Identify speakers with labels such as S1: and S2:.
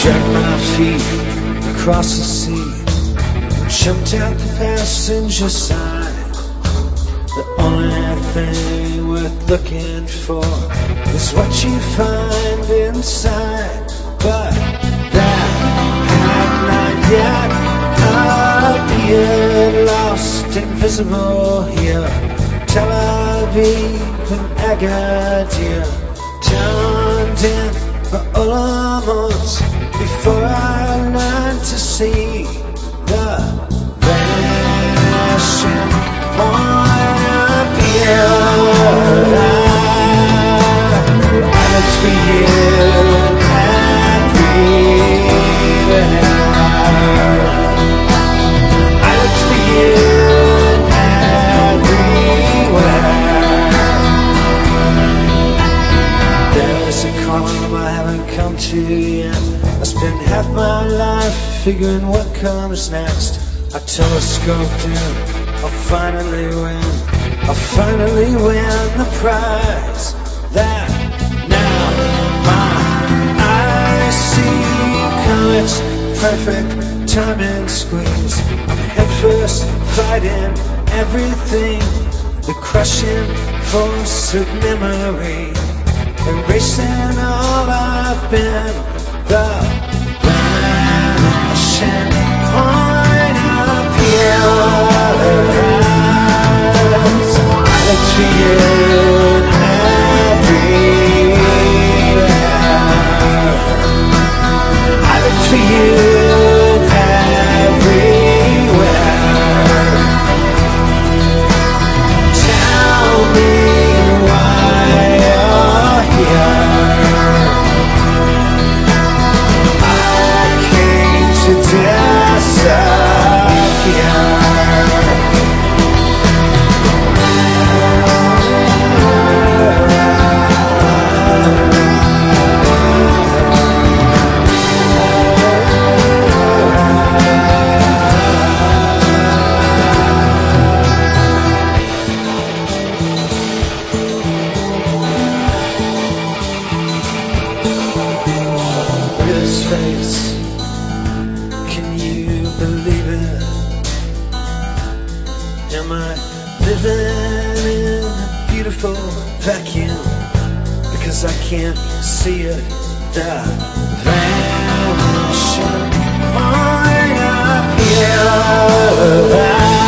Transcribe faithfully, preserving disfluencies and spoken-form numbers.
S1: dragged my feet across the sea, jumped out the passenger side. The only thing worth looking for is what you find inside. But that had not yet appeared, lost, invisible here. Tel Aviv and Agadir, turned in for Olamos before I learned to see the vanishing point of view. I looked for you everywhere. I looked for you everywhere. There's a column I haven't come to yet. I spent half my life figuring what comes next. I telescoped in, I'll finally win. I'll finally win the prize that now my eyes see. Comets, perfect timing squeeze. I'm headfirst fighting everything. The crushing force of memory, erasing all I've been. The vanishing point of view. I looked for you everywhere. I looked for you everywhere. Tell me why you're here. Vacuum, because I can't see it. The vanishing point of view.